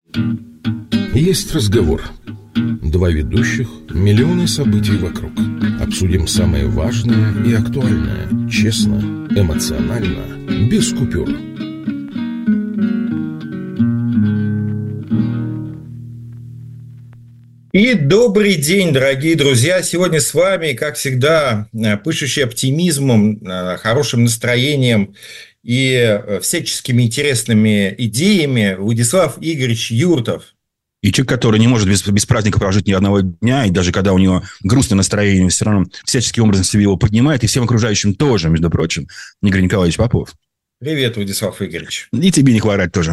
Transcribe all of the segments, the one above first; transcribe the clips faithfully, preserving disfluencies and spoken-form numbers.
Есть разговор. Два ведущих, миллионы событий вокруг. Обсудим самое важное и актуальное. Честно, эмоционально, без купюр. И добрый день, дорогие друзья! Сегодня с вами, как всегда, пышущий оптимизмом, хорошим настроением и всяческими интересными идеями Владислав Игоревич Юртов. И человек, который не может без, без праздника прожить ни одного дня, и даже когда у него грустное настроение, все равно всяческим образом себе его поднимает, и всем окружающим тоже, между прочим, Игорь Николаевич Попов. Привет, Владислав Игоревич. И тебе не хворать тоже.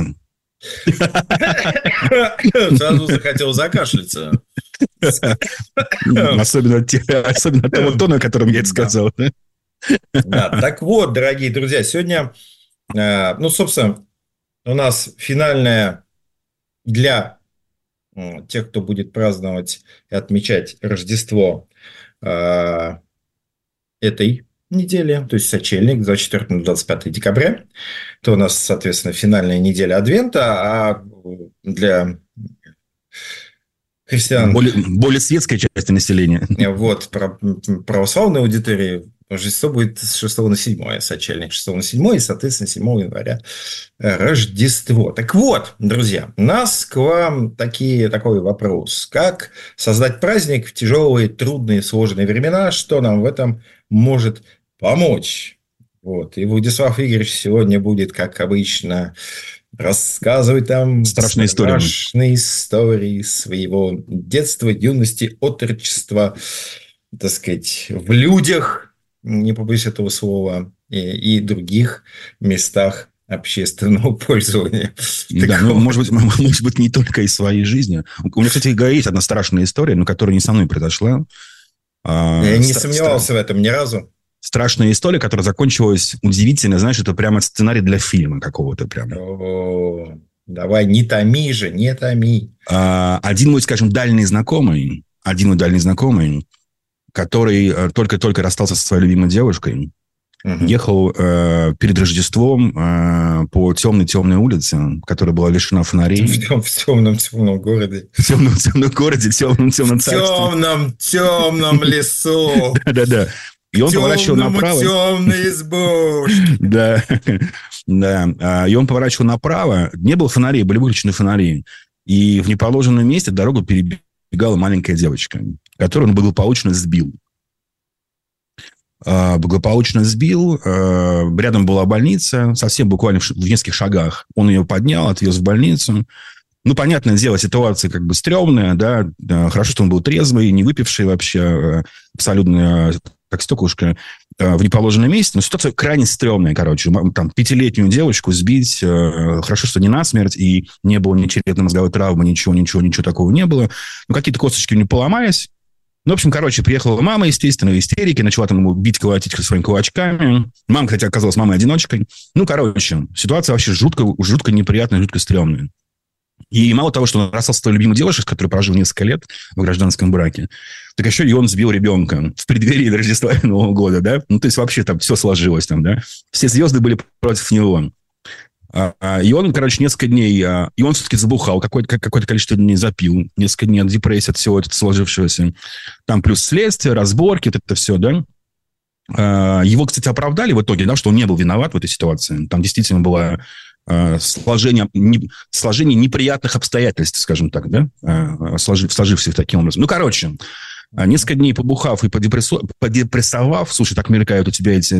Сразу захотел закашляться. Особенно от того тона, которым я это сказал. Да, так вот, дорогие друзья, сегодня, ну, собственно, у нас финальная для тех, кто будет праздновать и отмечать Рождество этой недели, то есть сочельник, двадцать четвёртого - двадцать пятого декабря. Это у нас, соответственно, финальная неделя Адвента, а для христиан... Более, более светской части населения. Вот, православной аудитории Рождество будет с шестого на седьмое, сочельник шестого на седьмое, и, соответственно, седьмого января Рождество. Так вот, друзья, у нас к вам такие, такой вопрос. Как создать праздник в тяжелые, трудные, сложные времена? Что нам в этом может помочь? Вот. И Владислав Игоревич сегодня будет, как обычно, рассказывать там страшные, страшные истории. истории своего детства, юности, отрочества, так сказать, в людях, не побоюсь этого слова, и, и других местах общественного пользования. Да, ну, может быть, может быть, не только из своей жизни. У меня, кстати, есть одна страшная история, но которая не со мной произошла. Я не сомневался в этом ни разу. Страшная история, которая закончилась удивительно. Знаешь, это прямо сценарий для фильма какого-то прямо. О, давай, не томи же, не томи. Один мой, скажем, дальний знакомый, один мой дальний знакомый, который только-только расстался со своей любимой девушкой, угу. ехал э, перед Рождеством э, по темной-темной улице, которая была лишена фонарей. В, тем, в темном-темном городе. В темном-темном городе, в темном-темном царстве. В темном-темном лесу. Да-да-да. И он поворачивал направо. Темной избушке. Да, да. И он поворачивал направо. Не было фонарей, были выключены фонари. И в неположенном месте дорогу перебегала маленькая девочка, которую он благополучно сбил. Благополучно сбил. Рядом была больница, совсем буквально в нескольких шагах. Он ее поднял, отвез в больницу. Ну, понятное дело, ситуация как бы стрёмная, да. Хорошо, что он был трезвый, не выпивший вообще, абсолютно как стеклышко в неположенном месте. Но ситуация крайне стрёмная, короче. Там пятилетнюю девочку сбить. Хорошо, что не насмерть, и не было ни черепно-мозговой травмы, ничего, ничего, ничего такого не было. Ну, какие-то косточки у нее поломались. Ну, в общем, короче, приехала мама, естественно, в истерике, начала там ему бить, колотить своими кулачками. Мама, кстати, оказалась мамой-одиночкой. Ну, короче, ситуация вообще жутко, жутко неприятная, жутко стрёмная. И мало того, что он расстался с той любимой девушкой, с которой прожил несколько лет в гражданском браке, так еще и он сбил ребенка в преддверии Рождества и Нового года, да? Ну, то есть, вообще там все сложилось там, да? Все звезды были против него. И он, короче, несколько дней... И он все-таки забухал, какое-то, какое-то количество дней запил. Несколько дней от депрессии, от всего этого сложившегося. Там плюс следствие, разборки, вот это все, да? Его, кстати, оправдали в итоге, да, что он не был виноват в этой ситуации. Там действительно было сложение, сложение неприятных обстоятельств, скажем так, да? Сложившихся таким образом. Ну, короче, несколько дней побухав и подепрессовав, слушай, так мелькают у тебя эти...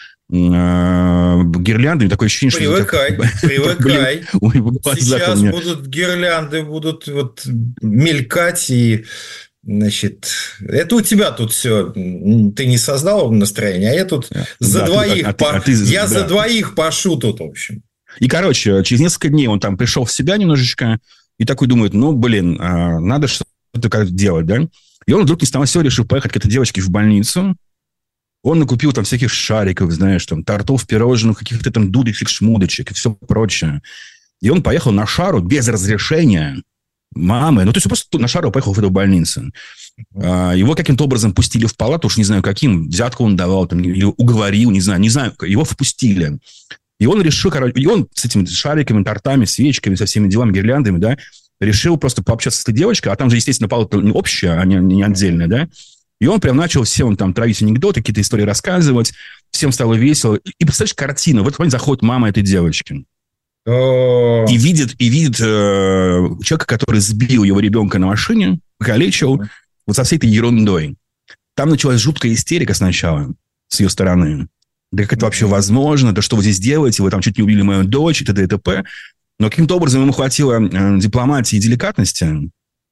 гирлянды, такое ощущение, что... Привыкай, как... привыкай. Блин, сейчас меня... будут гирлянды, будут вот мелькать, и, значит, это у тебя тут все. Ты не создал настроение, а я тут да, за да, двоих... А ты, а ты, а ты, я да. за двоих пашу тут, в общем. И, короче, через несколько дней он там пришел в себя немножечко, и такой думает, ну, блин, надо что-то как делать, да? И он вдруг ни с того сего решил поехать к этой девочке в больницу. Он накупил там всяких шариков, знаешь, там, тортов, пирожных, каких-то там дудочек, шмудочек и все прочее. И он поехал на шару без разрешения мамы. Ну, то есть, он просто на шару поехал в эту больницу. Его каким-то образом пустили в палату, уж не знаю каким. Взятку он давал, там, или уговорил, не знаю, не знаю. Его впустили. И он решил, короче, и он с этими шариками, тортами, свечками, со всеми делами, гирляндами, да, решил просто пообщаться с этой девочкой, а там же, естественно, палата не общая, а не, не отдельная, да. И он прям начал всем там травить анекдоты, какие-то истории рассказывать, всем стало весело. И представляешь, картина, в этот момент заходит мама этой девочки. И видит, и видит э, человека, который сбил его ребенка на машине, покалечил, вот со всей этой ерундой. Там началась жуткая истерика сначала с ее стороны. Да как это вообще возможно? Да что вы здесь делаете? Вы там чуть не убили мою дочь, и т.д. и т.п. Но каким-то образом ему хватило э, дипломатии и деликатности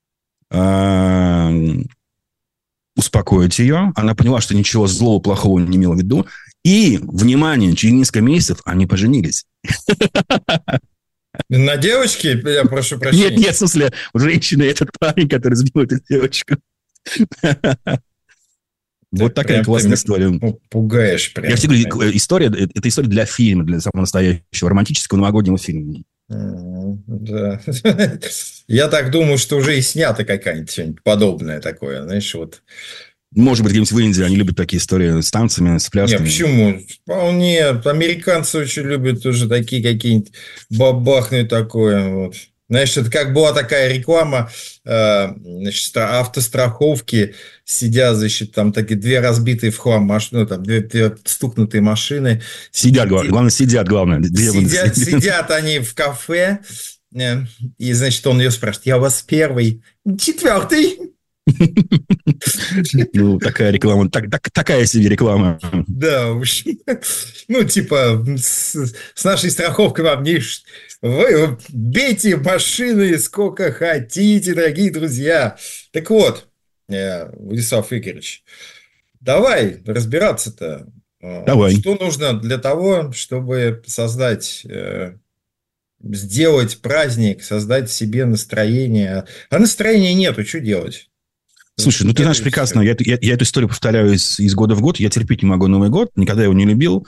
э, успокоить ее. Она поняла, что ничего злого, плохого не имела в виду. И, внимание, через несколько месяцев они поженились. На девочке? Я прошу прощения. Нет, нет, в смысле, женщина и этот парень, который сбил эту девочку. Вот такая классная история. Пугаешь прям. Я всегда говорю, история, это история для фильма, для самого настоящего романтического новогоднего фильма. Да. Я так думаю, что уже и снято какая-нибудь что-нибудь подобное такое, знаешь, вот. Может быть, где-нибудь в Индии они любят такие истории с танцами, с плясками. Нет, почему? Вполне. Американцы очень любят уже такие какие-нибудь бабахные такое. Вот. Знаешь, это как была такая реклама, значит, автостраховки, сидят, значит, там такие две разбитые в хлам машины, там две, две стукнутые машины. Сидят, главное, главное сидят, главное. Сидят, сидят они в кафе, и, значит, он ее спрашивает, я у вас первый, четвертый. Ну, такая реклама, так, так, такая себе реклама. Да, в общем, ну, типа, с, с нашей страховкой вам не... Вы бейте машины сколько хотите, дорогие друзья. Так вот, Владислав Игоревич, давай разбираться-то. Давай. Что нужно для того, чтобы создать... сделать праздник, создать себе настроение. А настроения нету, что делать? Слушай, ну ты знаешь прекрасно, я, я, я эту историю повторяю из, из года в год. Я терпеть не могу Новый год, никогда его не любил.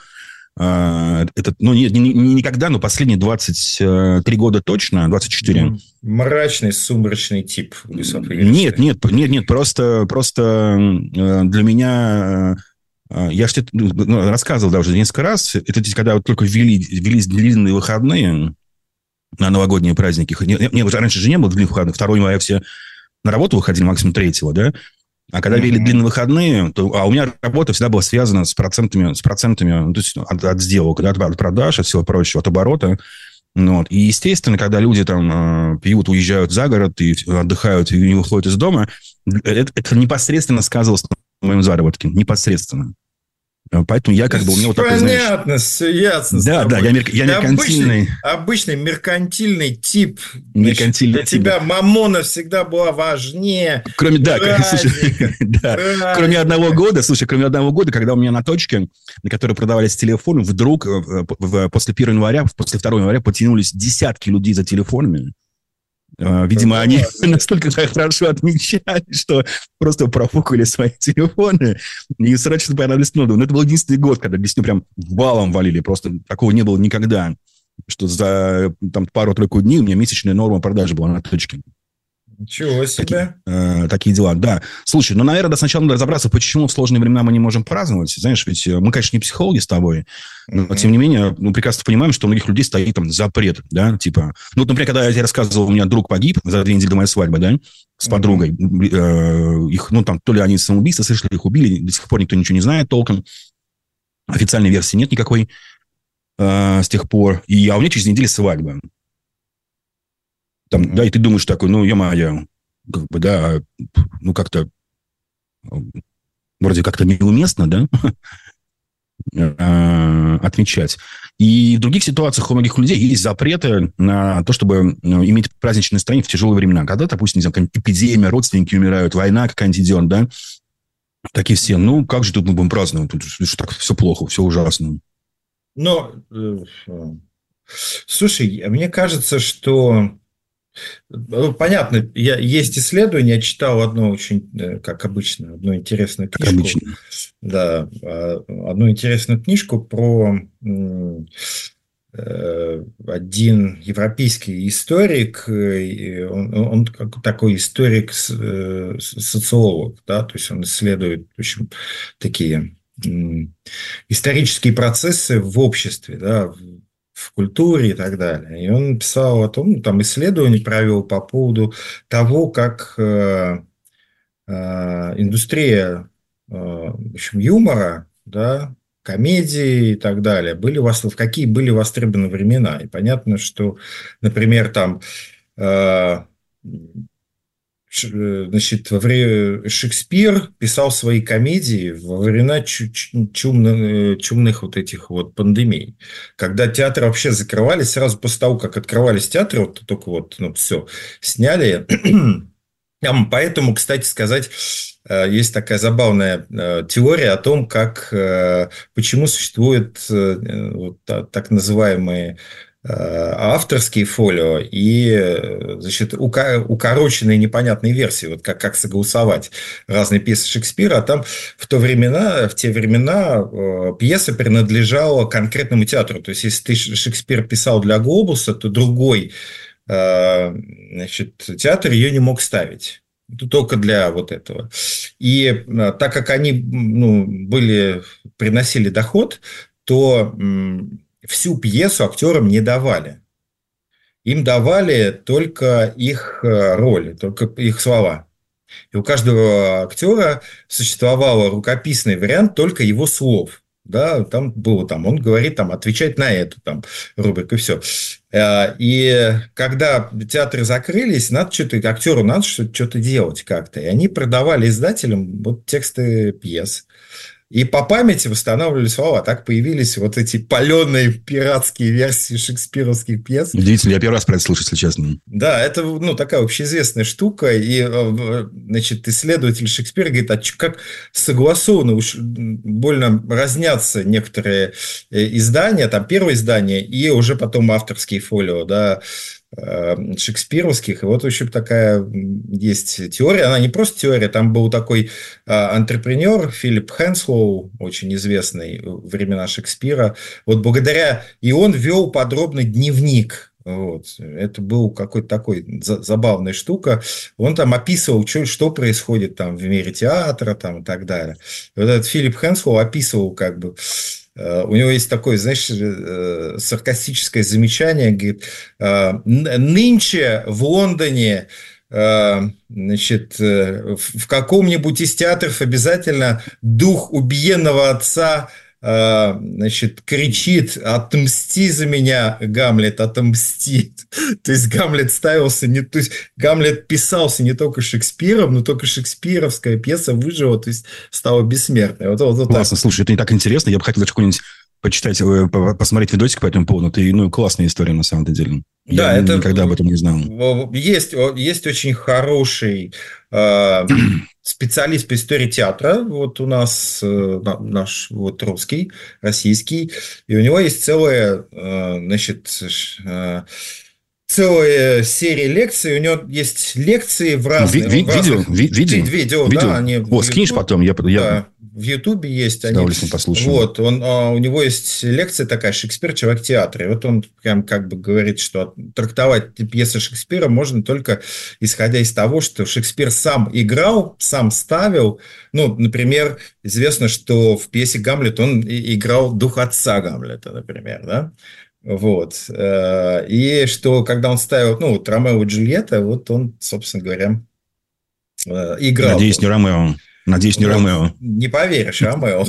Это, ну, не, не, не никогда, но последние двадцать три года точно, двадцать четыре. Мрачный, сумрачный тип. Нет, нет, нет, нет, просто, просто для меня... Я же ну, рассказывал даже несколько раз. Это когда вот только ввели, ввелись длинные выходные на новогодние праздники. Не, не, раньше же не было длинных выходных. второго января все на работу выходили максимум третьего, да? А когда ввели mm-hmm. длинные выходные, то, а у меня работа всегда была связана с процентами, с процентами ну, то есть от, от сделок, да, от продаж, от всего прочего, от оборота. Ну, вот. И, естественно, когда люди там пьют, уезжают за город и отдыхают, и не выходят из дома, это, это непосредственно сказывалось на моем заработке. Непосредственно. Поэтому я как бы... У меня вот такой, понятно, все ясно. Да, да, я, мер, я меркантильный. Обычный, обычный меркантильный тип. Меркантильный Значит, для тип. тебя мамона всегда была важнее. Кроме, да, слушай, да, кроме одного года, слушай, кроме одного года, когда у меня на точке, на которой продавались телефоны, вдруг после первого января, после второго января потянулись десятки людей за телефонами. Видимо, они настолько хорошо отмечали, что просто профукали свои телефоны и срочно понадобились новые. Но это был единственный год, когда десню прям валом валили. Просто такого не было никогда. Что за там, пару-тройку дней у меня месячная норма продажи была на точке. Ничего себе. Такие, э, такие дела, да. Слушай, ну, наверное, до сначала надо разобраться, почему в сложные времена мы не можем праздновать. Знаешь, ведь мы, конечно, не психологи с тобой, но, mm-hmm. тем не менее, мы прекрасно понимаем, что у многих людей стоит там запрет, да, типа... Ну, вот, например, когда я тебе рассказывал, у меня друг погиб за две недели до моей свадьбы, да, с подругой. Mm-hmm. Э, их, ну, там, то ли они самоубийство совершили, их убили, до сих пор никто ничего не знает толком. Официальной версии нет никакой э, с тех пор. И, а у меня через неделю свадьба. Там, mm-hmm. Да, и ты думаешь такой, ну, ё-моё, как бы, да, ну, как-то, вроде как-то неуместно, да, отмечать. И в других ситуациях у многих людей есть запреты на то, чтобы иметь праздничное настроение в тяжелые времена. Когда, допустим, не знаю, какая-нибудь эпидемия, родственники умирают, война какая-нибудь идет, да, такие все, ну, как же тут мы будем праздновать? Тут что так все плохо, все ужасно. Ну, слушай, мне кажется, что... Понятно, я, есть исследование, я читал одно очень, как обычно, одну интересную книжку. Как обычно. Да, одну интересную книжку про один европейский историк, он, он такой историк-социолог, да, то есть он исследует, в общем, такие исторические процессы в обществе, да, в культуре и так далее. И он писал о том, ну, там исследование провел по поводу того, как э, э, индустрия э, в общем, юмора, да, комедии и так далее, были, в какие были востребованы времена. И понятно, что, например, там э, значит, во время Шекспир писал свои комедии во времена чумных, чумных вот этих вот пандемий, когда театры вообще закрывались сразу после того, как открывались театры, вот только вот, ну, все, сняли. Поэтому, кстати сказать, есть такая забавная теория о том, как, почему существуют вот так называемые авторские фолио и, значит, укороченные непонятные версии, вот как, как согласовать разные пьесы Шекспира. А там в то времена, в те времена пьеса принадлежала конкретному театру. То есть, если ты Шекспир писал для Глобуса, то другой, значит, театр ее не мог ставить. Только для вот этого. И так как они, ну, были, приносили доход, то всю пьесу актерам не давали. Им давали только их роли, только их слова. И у каждого актера существовал рукописный вариант только его слов. Да, там было, там, он говорит, там, отвечать на эту там, рубрику, и все. И когда театры закрылись, надо что-то, актеру надо что-то делать как-то. И они продавали издателям вот тексты пьес. И по памяти восстанавливали слова. Так появились вот эти паленые пиратские версии шекспировских пьес. Удивительно, я первый раз про это слышу, если честно. Да, это, ну, такая общеизвестная штука. И, значит, исследователь Шекспира говорит, а как согласованно, уж больно разнятся некоторые издания, там первое издание и уже потом авторские фолио, да, шекспировских. И вот, в общем, такая есть теория. Она не просто теория. Там был такой антрепренер Филипп Хэнслоу, очень известный в времена Шекспира. Вот благодаря... И он вел подробный дневник. Вот. Это был какой-то такой забавная штука. Он там описывал, что, что происходит там в мире театра там, и так далее. И вот этот Филипп Хэнслоу описывал как бы... У него есть такое, знаешь, саркастическое замечание, говорит, нынче в Лондоне, значит, в каком-нибудь из театров обязательно дух убиенного отца, значит, кричит: «Отмсти за меня, Гамлет, отомсти». То есть Гамлет ставился, не, то есть Гамлет писался не только Шекспиром, но только шекспировская пьеса выжила, то есть стала бессмертной. Вот, вот, вот классно, так. Слушай, это не так интересно. Я бы хотел даже какой-нибудь почитать, посмотреть видосик по этому поводу. Это, ну, классная история на самом деле. Да, я это никогда об этом не знал. Есть, есть очень хороший э, специалист по истории театра. Вот у нас э, наш вот русский, российский. И у него есть целая, э, значит, э, целая серия лекций. У него есть лекции в разных... Ви- ви- в разных видео, ви- видео, видео, видео. Да, они О, скинешь потом? Я, я... Да. В Ютубе есть они. Послушаю. Вот, он, у него есть лекция такая «Шекспир. Человек театра». И вот он прям как бы говорит, что трактовать пьесы Шекспира можно только исходя из того, что Шекспир сам играл, сам ставил. Ну, например, известно, что в пьесе «Гамлет» он играл дух отца Гамлета, например, да? Вот. И что, когда он ставил, ну, вот Ромео и Джульетта, вот он, собственно говоря, играл. Надеюсь, не Ромео. Надеюсь, не вот, Ромео. Не поверишь, Ромео.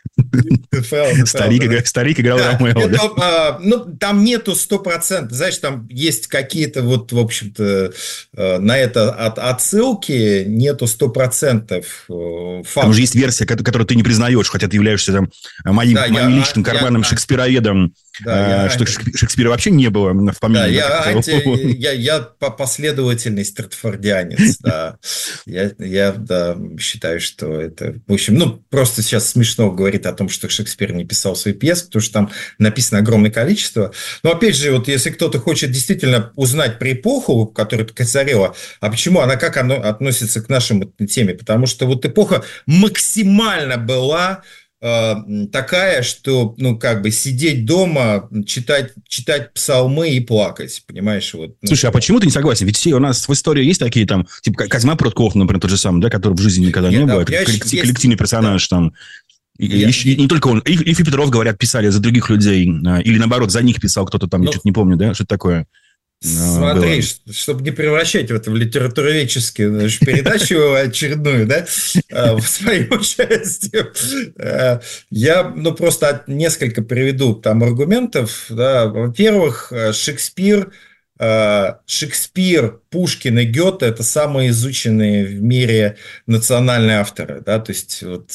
Старик, старик играл да, Ромео. Это, да? а, ну, там нету сто процентов. Знаешь, там есть какие-то вот, в общем-то, на это от, отсылки, нету сто процентов фактов. Там же есть версия, которую ты не признаешь, хотя ты являешься там моим, да, моим я, личным карманным я, шекспироведом. Да, а, что я... Шекспира вообще не было в помине. Да, я, анти, я, я последовательный стратфордианец. Да. Я, я да, считаю, что это... В общем, ну, просто сейчас смешно говорить о том, что Шекспир не писал свои пьесы, потому что там написано огромное количество. Но, опять же, вот если кто-то хочет действительно узнать про эпоху, которая царила, а почему она, как она относится к нашей теме? Потому что вот эпоха максимально была... такая, что, ну, как бы сидеть дома, читать, читать псалмы и плакать, понимаешь? Вот, ну, слушай, а почему ты не согласен? Ведь все у нас в истории есть такие там, типа Козьма Прутков, например, тот же самый, да, который в жизни никогда Нет, не да, было, это коллектив, есть... коллективный персонаж, да. Там, И, я... и, и не только он, Ильф и Петров, говорят, писали за других людей, или наоборот, за них писал кто-то там, ну, я что-то не помню, да, что-то такое. Смотри, было. Чтобы не превращать в это в литературоведческую нашу передачу очередную, да, в свою часть, я, ну, просто несколько приведу там аргументов, да. Во-первых, Шекспир, Шекспир, Пушкин и Гёте – это самые изученные в мире национальные авторы, да, то есть вот,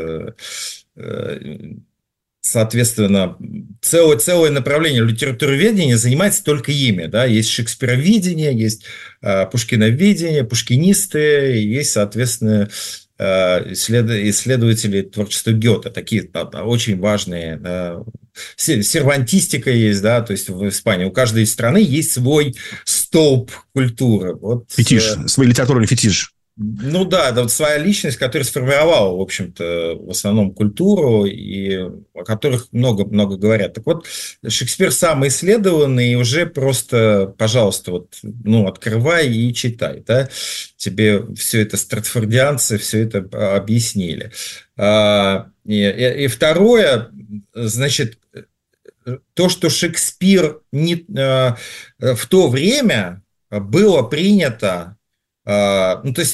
соответственно, целое, целое направление литературоведения занимается только ими, да, есть шекспироведение, есть пушкиноведение, пушкинисты, есть, соответственно, исследователи творчества Гёте, такие очень важные, да. Сервантистика есть, да, то есть в Испании у каждой страны есть свой столб культуры. Вот, фетиш, свой литературный фетиш. Ну да, да, вот своя личность, которая сформировала, в общем-то, в основном культуру, и о которых много-много говорят. Так вот, Шекспир самый исследованный, и уже просто, пожалуйста, вот, ну, открывай и читай, да, тебе все это стратфордианцы, все это объяснили. И, и, и второе, значит, то, что Шекспир не, в то время было принято. Ну, то есть,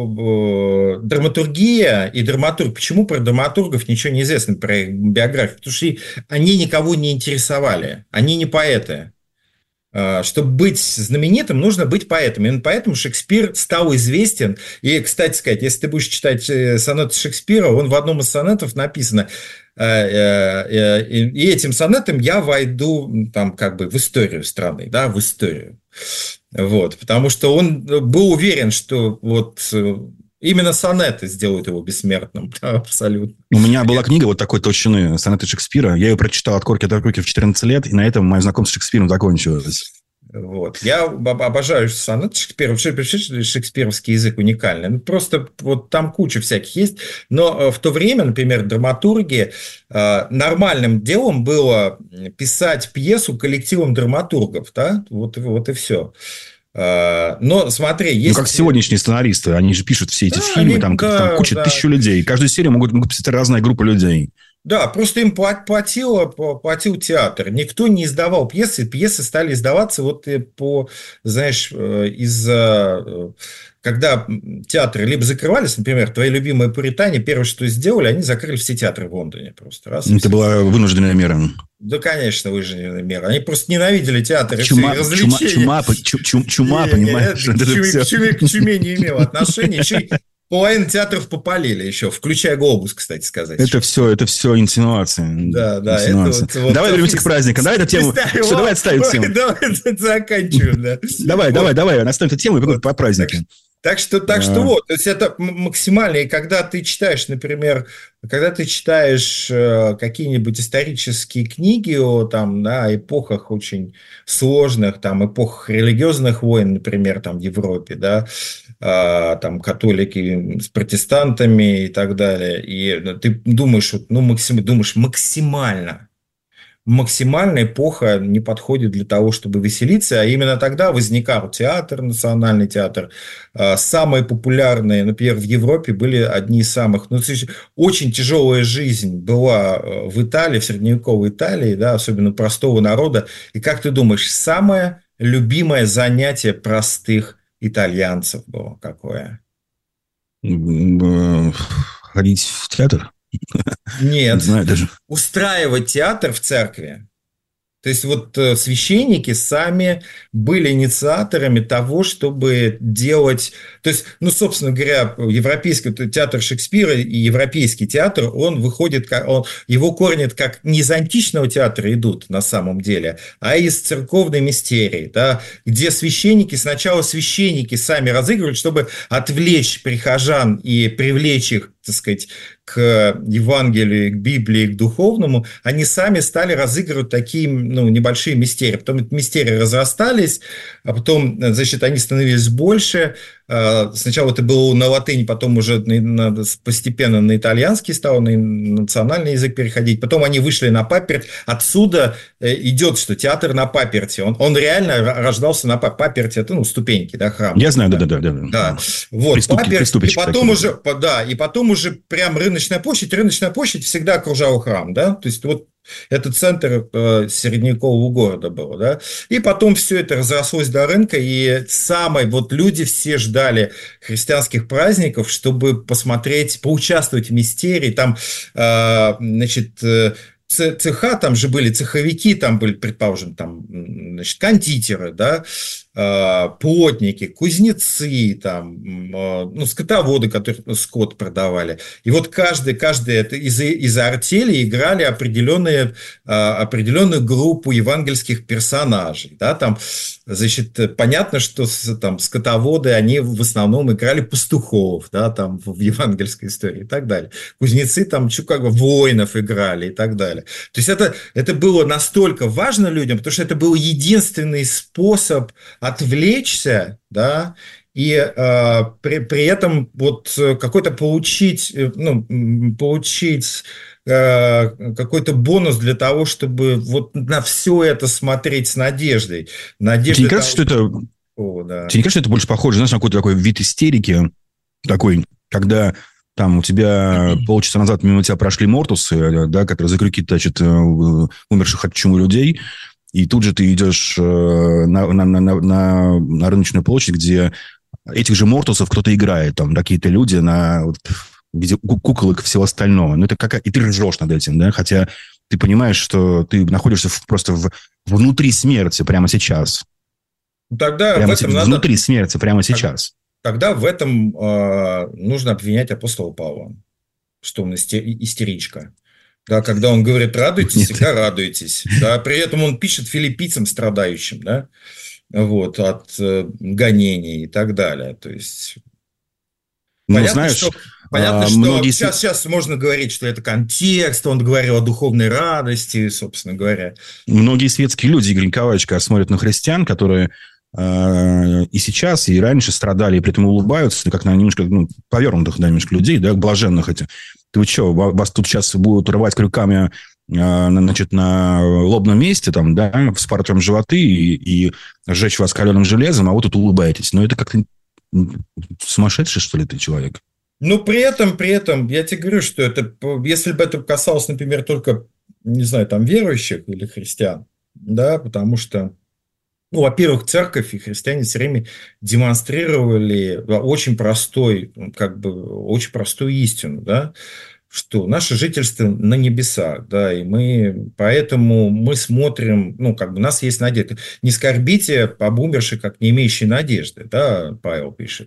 драматургия и драматург. Почему про драматургов ничего не известно, про их биографию? Потому что они никого не интересовали. Они не поэты. Чтобы быть знаменитым, нужно быть поэтом. Именно поэтому Шекспир стал известен. И, кстати сказать, если ты будешь читать сонеты Шекспира, он в одном из сонетов написано: и этим сонетом я войду там, как бы, в историю страны, да, в историю. Вот, потому что он был уверен, что вот именно сонеты сделают его бессмертным, да, абсолютно. У меня была книга вот такой толщины, сонеты Шекспира. Я ее прочитал от корки до корки в четырнадцать лет, и на этом мое знакомство с Шекспиром закончилось. Вот. Я обожаю сонеты Шекспира. Шекспировский язык уникальный. Ну, просто вот там куча всяких есть. Но в то время, например, драматурги, нормальным делом было писать пьесу коллективом драматургов. Да? Вот, вот и все. Но смотри, есть... Ну, как сегодняшние сценаристы, они же пишут все эти да, фильмы, они, там, да, там куча да. тысячу людей. Каждую серию могут, могут писать разная группа людей. Да, просто им платило, платил театр. Никто не издавал пьесы. Пьесы стали издаваться вот по, знаешь, из-за... Когда театры либо закрывались, например, твои любимые пуритане, первое, что сделали, они закрыли все театры в Лондоне просто. Раз, Это была вынужденная мера. Да, конечно, вынужденная мера. Они просто ненавидели театр. Чума, чума, чума, чума, чума, понимаешь? К чуме, к чуме, к чуме не имело отношения. Еще половину театров попалили еще, включая «Глобус», кстати сказать. Это все, это все инсинуации. Да, да. Инсинуации. Это вот, давай вот, вернемся к праздникам. Давай эту тему. Все, давай отставим тему. Давай заканчиваем, да. Давай, давай, давай, оставим эту тему и поговорим по праздникам. Так что, так что вот, то есть это максимально, и когда ты читаешь, например, когда ты читаешь какие-нибудь исторические книги о там, да, эпохах очень сложных, там, эпохах религиозных войн, например, там, в Европе, да, там, католики с протестантами и так далее, и ты думаешь, ну, максим, думаешь максимально, максимально эпоха не подходит для того, чтобы веселиться, а именно тогда возникал театр, национальный театр. Самые популярные, например, в Европе были одни из самых... Ну, очень тяжелая жизнь была в Италии, в средневековой Италии, да, особенно простого народа. И как ты думаешь, самое любимое занятие простых итальянцев было какое? Ходить в театр? Нет, не знаю даже. Устраивать театр в церкви. То есть, вот священники сами были инициаторами того, чтобы делать... То есть, ну, собственно говоря, европейский театр Шекспира и европейский театр, он выходит... Он, его корни как не из античного театра идут на самом деле, а из церковной мистерии, да, где священники, сначала священники сами разыгрывают, чтобы отвлечь прихожан и привлечь их, так сказать, к Евангелию, к Библии, к духовному, они сами стали разыгрывать такие, ну, небольшие мистерии. Потом эти мистерии разрастались, а потом, значит, они становились больше, сначала это было на латынь, потом уже постепенно на итальянский стал, на национальный язык переходить. Потом они вышли на паперть. Отсюда идет, что театр на паперти. Он, он реально рождался на паперти. Это, ну, ступеньки, да, храм. Я знаю, да-да-да. Да, да. Вот, Приступки, паперти, и потом такие. уже, да, и потом уже прям рыночная площадь. Рыночная площадь всегда окружала храм, да. То есть вот это центр э, средневекового города был, да, и потом все это разрослось до рынка, и самые, вот люди все ждали христианских праздников, чтобы посмотреть, поучаствовать в мистерии, там, э, значит, э, цеха, там же были цеховики, там были, предположим, там, значит, кондитеры, да, плотники, кузнецы, там, ну, скотоводы, которые скот продавали. И вот каждый, каждый это из, из артели играли определенные, определенную группу евангельских персонажей. Да, там, значит, понятно, что там скотоводы, они в основном играли пастухов, да, там, в евангельской истории и так далее. Кузнецы там, как бы, воинов играли и так далее. То есть это, это было настолько важно людям, потому что это был единственный способ отвлечься, да, и э, при, при этом вот какой-то получить, ну, получить э, какой-то бонус для того, чтобы вот на все это смотреть с надеждой. Надеждой. Тебе не кажется, того, что это... О, да. Тебе не кажется, что это больше похоже, знаешь, на какой-то такой вид истерики, такой, когда там у тебя полчаса назад мимо тебя прошли мортусы, да, которые за крюки тащат умерших от чумы людей, и тут же ты идешь на, на, на, на, на рыночную площадь, где этих же мортусов кто-то играет, там какие-то люди на вот, в виде куколок и всего остального. Ну, это как... И ты ржешь над этим, да, хотя ты понимаешь, что ты находишься в, просто в, внутри смерти прямо сейчас. Тогда прямо в этом с... надо... Внутри смерти прямо сейчас. Тогда в этом э, нужно обвинять апостола Павла, что он истеричка. Да, когда он говорит, радуйтесь, Нет. всегда радуйтесь. Да, при этом он пишет филиппийцам страдающим, да, вот, от э, гонений и так далее. То есть, ну, понятно, знаешь, что, понятно, а, что многие... сейчас, сейчас можно говорить, что это контекст, он говорил о духовной радости, собственно говоря. Многие светские люди, Игорь Николаевич, когда смотрят на христиан, которые э, и сейчас, и раньше страдали, и при этом улыбаются, как на немножко, ну, повернутых, да, немножко людей, да, блаженных этих. Ты вы что, вас тут сейчас будут рвать крюками, значит, на лобном месте, там, да, вспороть вам животы и, и сжечь вас каленым железом, а вы тут улыбаетесь. Но это как-то сумасшедший, что ли, ты человек? Ну, при этом, при этом, я тебе говорю, что это, если бы это касалось, например, только, не знаю, там, верующих или христиан, да, потому что, ну, во-первых, церковь и христиане все время демонстрировали очень простой, как бы, очень простую истину, да, что наше жительство на небесах, да, и мы, поэтому мы смотрим, ну, как бы, у нас есть надежда. Не скорбите об умерших, как не имеющие надежды, да, Павел пишет.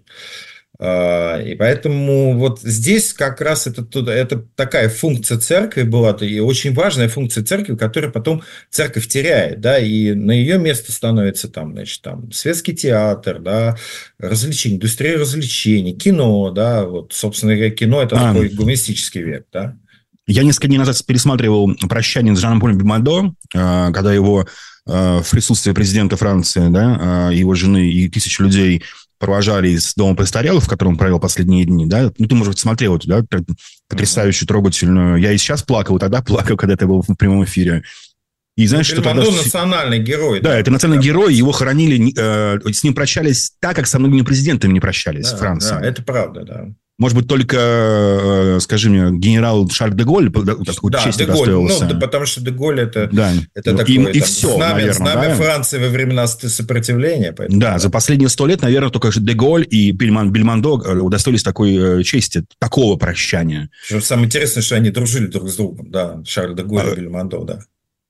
И поэтому вот здесь как раз это, это такая функция церкви была, и очень важная функция церкви, которую потом церковь теряет, да, и на ее место становится там, значит, там светский театр, да, развлечения, индустрия развлечений, кино, да, вот, собственно говоря, кино – это а, такой гуманистический век, да. Я несколько дней назад пересматривал «Прощание с Жаном-Полем Бельмондо», когда его в присутствии президента Франции, да, его жены и тысяч людей провожали из дома престарелых, в котором он провел последние дни, да, ну, ты, может быть, смотрел эту, да, потрясающую, трогательную. Я и сейчас плакал, и тогда плакал, когда это был в прямом эфире. И знаешь, что тогда... национальный герой. Да, да, это национальный да. герой, его хоронили, э, с ним прощались так, как со многими президентами не прощались да, в Франции. Да, это правда, да. Может быть, только, э, скажи мне, генерал Шарль де Голль такую да, честь де Голль, удостоился. Ну, да, потому что де Голль это, да. это ну, такое и, и там, все, знамя, наверное, знамя да? Франции во времена сопротивления. Поэтому, да, да, за последние сто лет, наверное, только де Голль и Бельмондо удостоились такой чести, такого прощания. Что самое интересное, что они дружили друг с другом, да, Шарль де Голль а... и Бельмондо, да.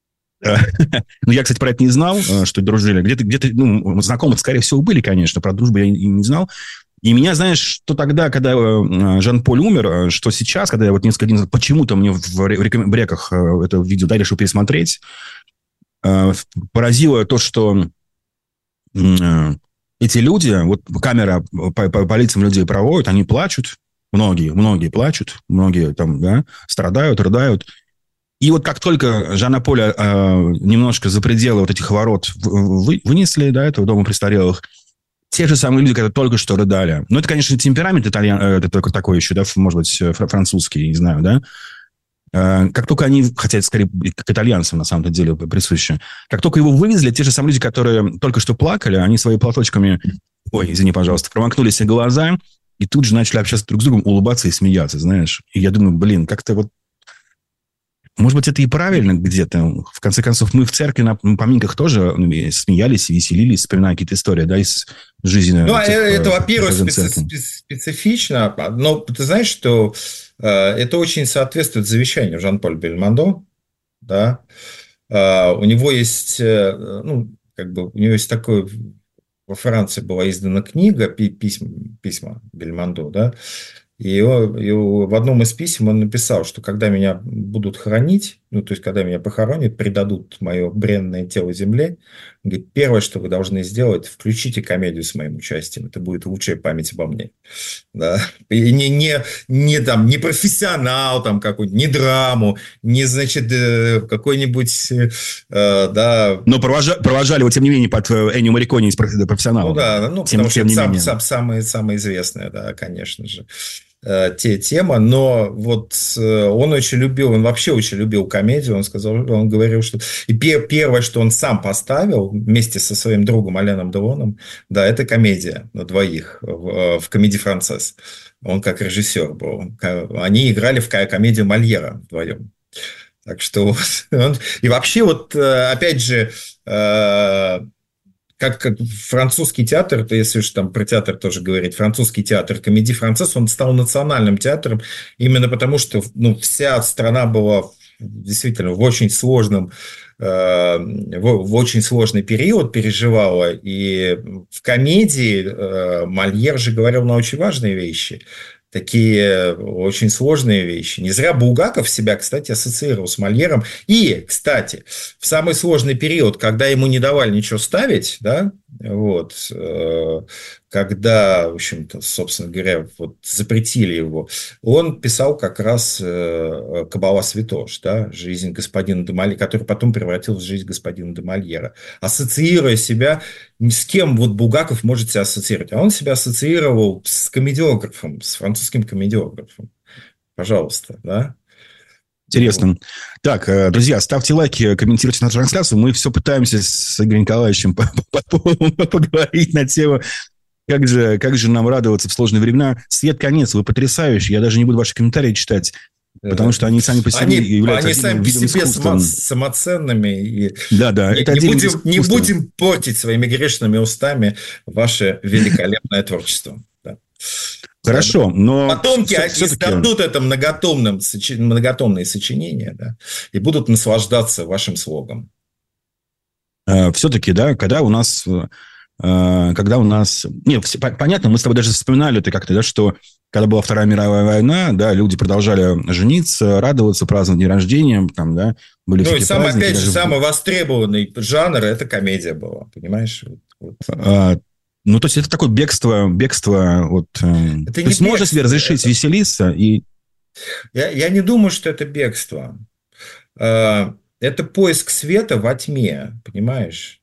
Ну, я, кстати, про это не знал, что дружили. Где-то, где-то, ну, знакомые, скорее всего, были, конечно, про дружбу я и не знал. И меня, знаешь, что тогда, когда Жан-Поль умер, что сейчас, когда я вот несколько дней назад, почему-то мне в реках это видео, да, решил пересмотреть, поразило то, что эти люди, вот камера по, по, по лицам людей проводит, они плачут, многие, многие плачут, многие там, да, страдают, рыдают. И вот как только Жана Поля немножко за пределы вот этих ворот вы, вынесли, да, этого дома престарелых, те же самые люди, которые только что рыдали. Ну, это, конечно, темперамент итальян... это такой еще, да, может быть, французский, не знаю, да. Как только они, хотя это скорее к итальянцам на самом деле присуще, как только его вывезли, те же самые люди, которые только что плакали, они своими платочками, ой, извини, пожалуйста, промокнули себе глаза и тут же начали общаться друг с другом, улыбаться и смеяться, знаешь. И я думаю, блин, как-то вот... Может быть, это и правильно где-то. В конце концов, мы в церкви на поминках тоже смеялись, веселились, вспоминая какие-то истории, да, из жизни. Ну, этих, это, во-первых, специ- специфично, но ты знаешь, что э, это очень соответствует завещанию Жан-Поля Бельмондо, да. Э, у него есть, э, ну, как бы, у него есть такой... Во Франции была издана книга «Письма, письма Бельмондо», да, и, его, и в одном из писем он написал, что когда меня будут хоронить, ну, то есть, когда меня похоронят, предадут мое бренное тело земле, он говорит, первое, что вы должны сделать, включите комедию с моим участием, это будет лучшая память обо мне. Да? И не, не, не, там, не профессионал там какой-нибудь, не драму, не, значит, какой-нибудь... Э, да... Но провожали, провожали его, тем не менее, под Эннио Морриконе из профессионала. Ну, да, ну, тем, потому тем что не это сам, сам, самое, самое известное, да, конечно же. Те тема, но вот он очень любил, он вообще очень любил комедию, он сказал, он говорил, что и первое, что он сам поставил вместе со своим другом Аленом Делоном, да, это комедия на двоих в, в «Комедии Францесс». Он как режиссер был. Они играли в комедию Мольера вдвоем. Так что он, и вообще вот опять же Как, как французский театр, то если уж там про театр тоже говорить, французский театр, Комедии Францесс, он стал национальным театром именно потому, что ну, вся страна была действительно в очень сложном, э, в, в очень сложный период переживала, и в комедии э, Мольер же говорил на очень важные вещи, такие очень сложные вещи. Не зря Булгаков себя, кстати, ассоциировал с Мольером. И, кстати, в самый сложный период, когда ему не давали ничего ставить, да, вот, когда, в общем-то, собственно говоря, вот, запретили его, он писал как раз «Кабала Святош», да, «Жизнь господина де Мольера», который потом превратился в «Жизнь господина де Мольера», ассоциируя себя, с кем вот Булгаков может себя ассоциировать. А он себя ассоциировал с комедиографом, с французским комедиографом. Пожалуйста, да. Интересно. Так, друзья, ставьте лайки, комментируйте нашу трансляцию. Мы все пытаемся с Игорем Николаевичем поговорить на тему, как же, как же нам радоваться в сложные времена. Свет, конец, вы потрясающий. Я даже не буду ваши комментарии читать, потому что они сами по себе они, являются они сами по себе искусством. самоценными. И да, да. Не, это не, будем, не будем портить своими грешными устами ваше великолепное творчество. Да. Хорошо, но... Потомки издадут это многотомным, многотомные сочинения, да, и будут наслаждаться вашим слогом. Все-таки, да, когда у нас... Когда у нас... Не, понятно, мы с тобой даже вспоминали это как-то, да, что когда была Вторая мировая война, да, люди продолжали жениться, радоваться, праздновать день рождения, там, да, были ну, и сам, праздники, опять же, даже... самый востребованный жанр – это комедия была, понимаешь? Вот. А, ну, то есть, это такое бегство, бегство от... Это то есть, бегство, можно себе разрешить это... веселиться и... Я, я не думаю, что это бегство. Это поиск света во тьме, понимаешь?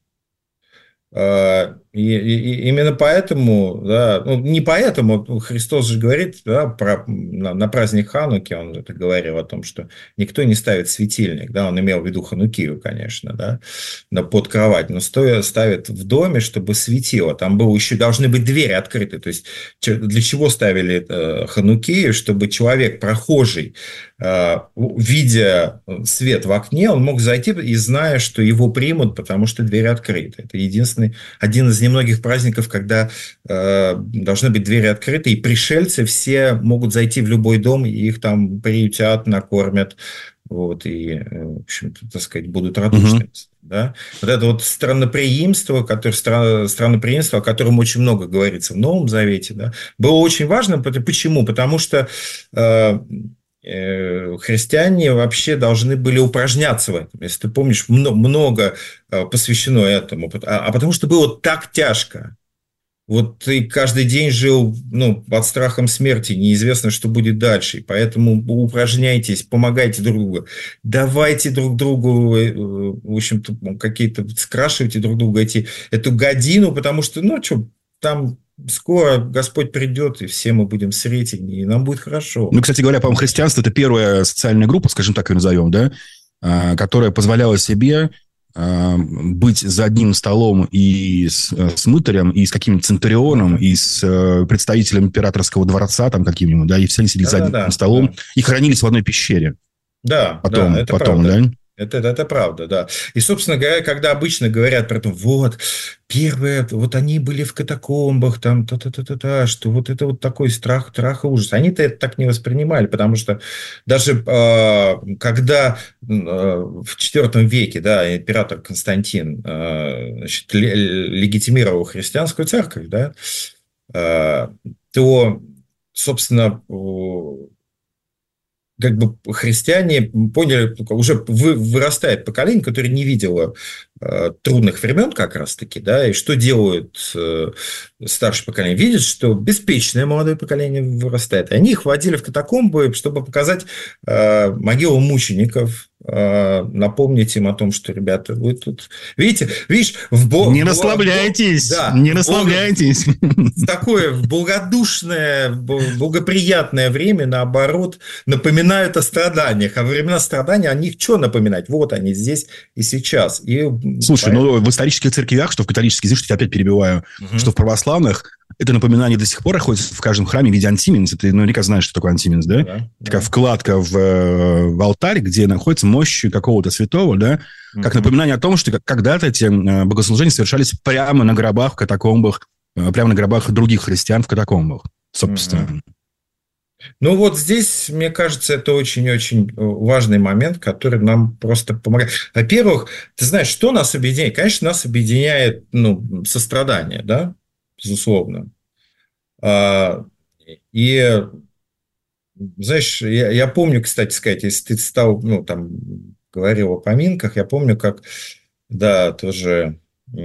И, и именно поэтому, да, ну, не поэтому, Христос же говорит, да, про, на, на праздник Хануки, он это говорил о том, что никто не ставит светильник, да, он имел в виду Ханукию, конечно, да, под кровать, но стоя, ставит в доме, чтобы светило, там было еще, должны быть двери открыты, то есть для чего ставили э, Ханукию, чтобы человек, прохожий, э, видя свет в окне, он мог зайти и зная, что его примут, потому что двери открыты, это единственный, один из немногих праздников, когда э, должны быть двери открыты, и пришельцы все могут зайти в любой дом, и их там приютят, накормят, вот, и, в общем-то, так сказать, будут радушны. Uh-huh. Да? Вот это вот странноприимство, которое, странноприимство, о котором очень много говорится в Новом Завете, да, было очень важно. Почему? Потому что э, христиане вообще должны были упражняться в этом. Если ты помнишь, много посвящено этому. А потому что было так тяжко. Вот ты каждый день жил, ну, под страхом смерти, неизвестно, что будет дальше. Поэтому упражняйтесь, помогайте друг другу. Давайте друг другу, в общем-то, какие-то, скрашивайте друг друга эти, эту годину, потому что, ну, что, там скоро Господь придет, и все мы будем с рейтинги, и нам будет хорошо. Ну, кстати говоря, по-моему, христианство – это первая социальная группа, скажем так, ее назовем, да, которая позволяла себе быть за одним столом и с, с мытарем, и с каким-нибудь центурионом, и с представителем императорского дворца там каким-нибудь, да, и все они сидели да, за одним да, столом да. и хранились в одной пещере. Да, потом, да, это потом, правда. Да? Это, это, это правда, да. И, собственно говоря, когда обычно говорят про то, вот, первые, вот они были в катакомбах, там, та-та-та-та-та, что вот это вот такой страх, страх и ужас. Они-то это так не воспринимали, потому что даже э, когда э, в четвёртом веке, да, император Константин э, значит, легитимировал христианскую церковь, да, э, то, собственно, как бы христиане поняли, уже вырастает поколение, которое не видело э, трудных времен как раз-таки, да, и что делают э, старшее поколение? Видят, что беспечное молодое поколение вырастает. И они их водили в катакомбы, чтобы показать э, могилу мучеников, э, напомнить им о том, что, ребята, вы тут... Видите, видишь, в... Бо... Не расслабляйтесь, да, не расслабляйтесь. В такое благодушное, благоприятное время, наоборот, напоминает о страданиях, а во времена страданий о них что напоминать? Вот они здесь и сейчас. И Слушай, поэтому... ну в исторических церквях, что в католических, извините, я опять перебиваю, угу. что в православных, это напоминание до сих пор находится в каждом храме в виде антименса. Ты наверняка знаешь, что такое антименс, да? да Такая да. вкладка в, в алтарь, где находится мощь какого-то святого, да? Как угу. напоминание о том, что когда-то эти богослужения совершались прямо на гробах в катакомбах, прямо на гробах других христиан в катакомбах, собственно. Угу. Ну, вот здесь, мне кажется, это очень-очень важный момент, который нам просто помогает. Во-первых, ты знаешь, что нас объединяет? Конечно, нас объединяет ну, сострадание, да, безусловно. И, знаешь, я, я помню, кстати сказать, если ты стал, ну, там, говорил о поминках, я помню, как, да, тоже...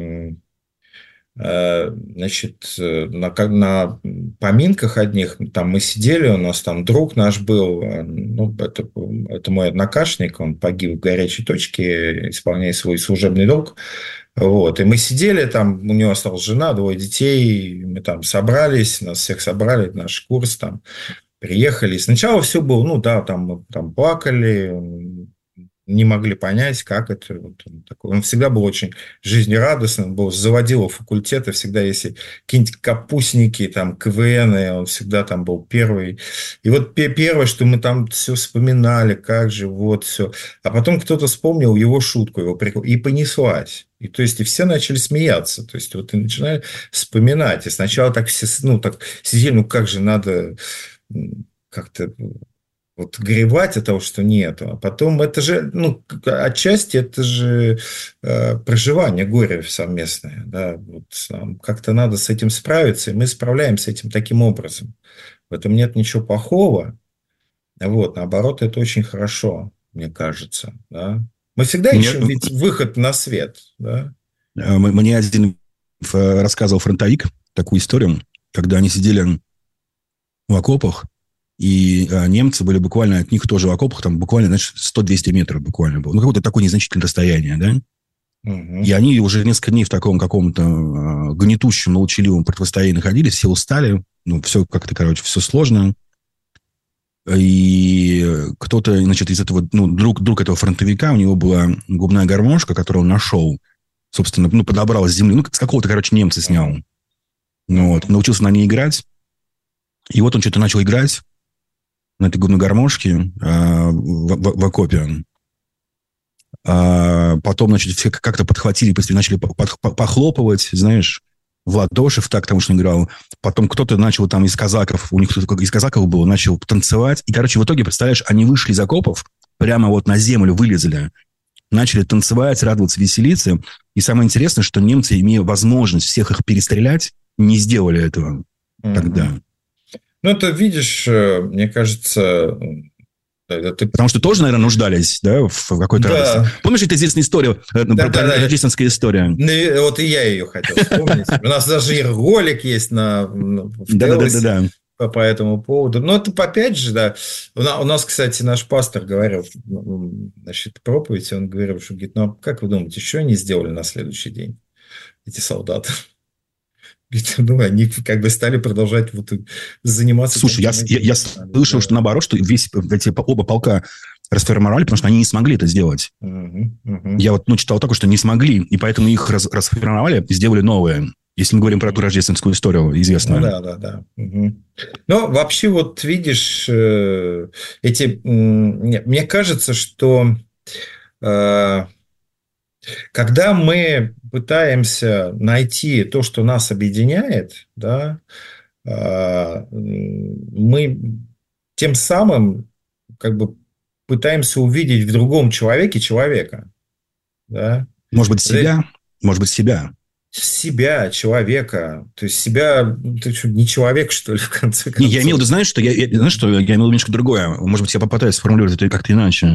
Значит, на, на поминках одних, там мы сидели, у нас там друг наш был, ну, это, это мой однокашник, он погиб в горячей точке, исполняя свой служебный долг, вот, и мы сидели, там у него осталась жена, двое детей, мы там собрались, нас всех собрали, наш курс, там, приехали, и сначала все было, ну, да, там мы там плакали, не могли понять, как это. Вот он, такой. Он всегда был очень жизнерадостным, был заводил факультета, всегда если какие-нибудь капустники, там, КВН, он всегда там был первый. И вот первое, что мы там все вспоминали, как же, вот все. А потом кто-то вспомнил его шутку, его прикол, и понеслась. И то есть, и все начали смеяться. То есть, вот и начинали вспоминать. И сначала так все, ну, так сидели, ну, как же надо как-то... Вот горевать от того, что нету. А потом это же, ну, отчасти это же э, проживание горя совместное. Да? Вот, э, как-то надо с этим справиться, и мы справляемся с этим таким образом. В этом нет ничего плохого. Вот, наоборот, это очень хорошо, мне кажется. Да? Мы всегда мне... ищем ведь выход на свет. Да? Мне один рассказывал фронтовик такую историю, когда они сидели в окопах, и а, немцы были буквально от них тоже в окопах, там буквально, значит, сто-двести метров буквально было. Ну, какое-то такое незначительное расстояние, да? Угу. И они уже несколько дней в таком каком-то а, гнетущем, молчаливом противостоянии находились, все устали, ну, все как-то, короче, все сложно. И кто-то, значит, из этого, ну, друг, друг этого фронтовика, у него была губная гармошка, которую он нашел, собственно, ну, подобрал с земли, ну, с какого-то, короче, немца снял. Ну, вот, научился на ней играть. И вот он что-то начал играть на этой губной гармошке э, в, в, в окопе. А потом, значит, все как-то подхватили, начали похлопывать, знаешь, в ладоши в такт, потому что он играл. Потом кто-то начал там из казаков, у них кто-то из казаков был, начал танцевать. И, короче, в итоге, представляешь, они вышли из окопов, прямо вот на землю вылезли, начали танцевать, радоваться, веселиться. И самое интересное, что немцы, имея возможность всех их перестрелять, не сделали этого mm-hmm. тогда. Ну, это, видишь, мне кажется... Ты... Потому что тоже, наверное, нуждались, да, в какой-то да. радости. Помнишь, эта известная история, да, про да, рождественская да. история? Ну, вот и я ее хотел вспомнить. У нас даже и ролик есть на да-да-да. По, по этому поводу. Но это опять же, да. У нас, кстати, наш пастор говорил, значит, проповедь, он говорил, что, говорит, ну, а как вы думаете, что они сделали на следующий день, эти солдаты? Ну, они как бы стали продолжать вот заниматься... Слушай, я, я, я слышал, да. что наоборот, что весь, эти оба полка расформировали, потому что они не смогли это сделать. Угу, угу. Я вот ну, читал только, что не смогли, и поэтому их раз, расформировали и сделали новые. Если мы говорим про ту рождественскую историю известную. Ну, да, да, да. Угу. Но вообще вот видишь, эти... Мне кажется, что когда мы пытаемся найти то, что нас объединяет, да, мы тем самым как бы пытаемся увидеть в другом человеке человека. Да? Может быть, себя? Может быть, себя? Себя, человека. То есть себя... Ты что, не человек, что ли, в конце концов? Не, я имел в виду, знаешь, что я, я, знаешь, что я имел в виду немножко другое. Может быть, я попытаюсь сформулировать это как-то иначе.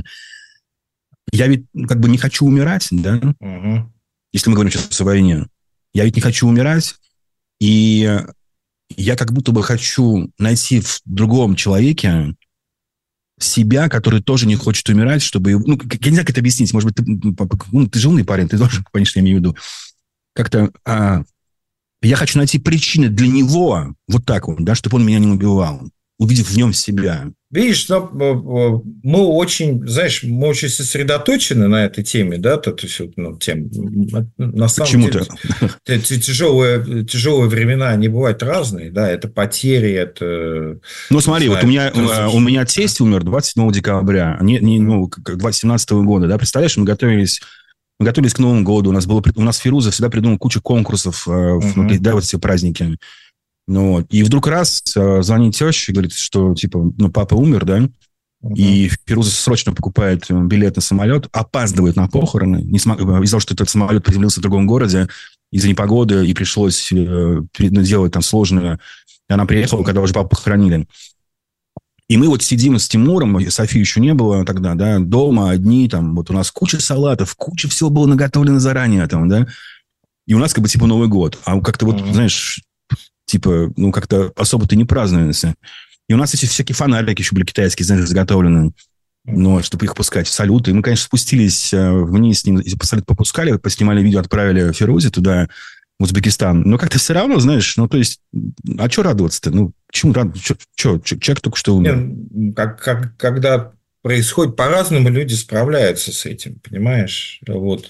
Я ведь как бы не хочу умирать, да? Угу. Если мы говорим сейчас о войне. Я ведь не хочу умирать, и я как будто бы хочу найти в другом человеке себя, который тоже не хочет умирать, чтобы... Ну, я не знаю, как это объяснить. Может быть, ты, ну, ты же умный парень, ты должен понять, что я имею в виду. Как-то... А, я хочу найти причины для него, вот так вот, да, чтобы он меня не убивал, увидев в нем себя. Видишь, мы очень, знаешь, мы очень сосредоточены на этой теме, да, то есть, ну, тем, на самом Почему-то? деле, тяжелые, тяжелые времена, они бывают разные, да, это потери, это... Ну, смотри, знаю, вот у меня, у меня тесть умер двадцать седьмого декабря, не, не, ну, двадцать семнадцатого года, да, представляешь, мы готовились... Мы готовились к Новому году, у нас, было, у нас Фируза всегда придумал кучу конкурсов, uh-huh. да, вот эти праздники. Ну, вот. И вдруг раз звонит теща и говорит, что, типа, ну, папа умер, да, uh-huh. и Фируза срочно покупает билет на самолет, опаздывает на похороны, не смог, из-за того, что этот самолет приземлился в другом городе, из-за непогоды, и пришлось делать там сложное. Она приехала, uh-huh. когда уже папу похоронили. И мы вот сидим с Тимуром, Софии еще не было тогда, да, дома одни, там, вот у нас куча салатов, куча всего было наготовлено заранее, там, да, и у нас как бы типа Новый год, а как-то вот, mm-hmm. знаешь, типа, ну, как-то особо-то не празднуется. И у нас эти всякие фонарики еще были китайские, знаешь, заготовлены, ну, чтобы их пускать в салюты. И мы, конечно, спустились вниз, с ним, салют попускали, поснимали видео, отправили Фирузе туда, в Узбекистан. Но как-то все равно, знаешь, ну, то есть, а что радоваться-то? Ну, чему радоваться? Что, человек только что умер. Как, как, когда происходит по-разному, люди справляются с этим, понимаешь? Вот.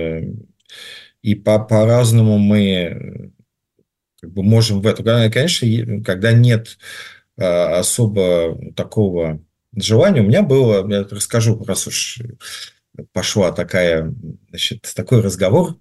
И по- по-разному мы как бы можем в это... Конечно, когда нет особо такого желания, у меня было, я расскажу, раз уж... пошла такая, значит, такой разговор,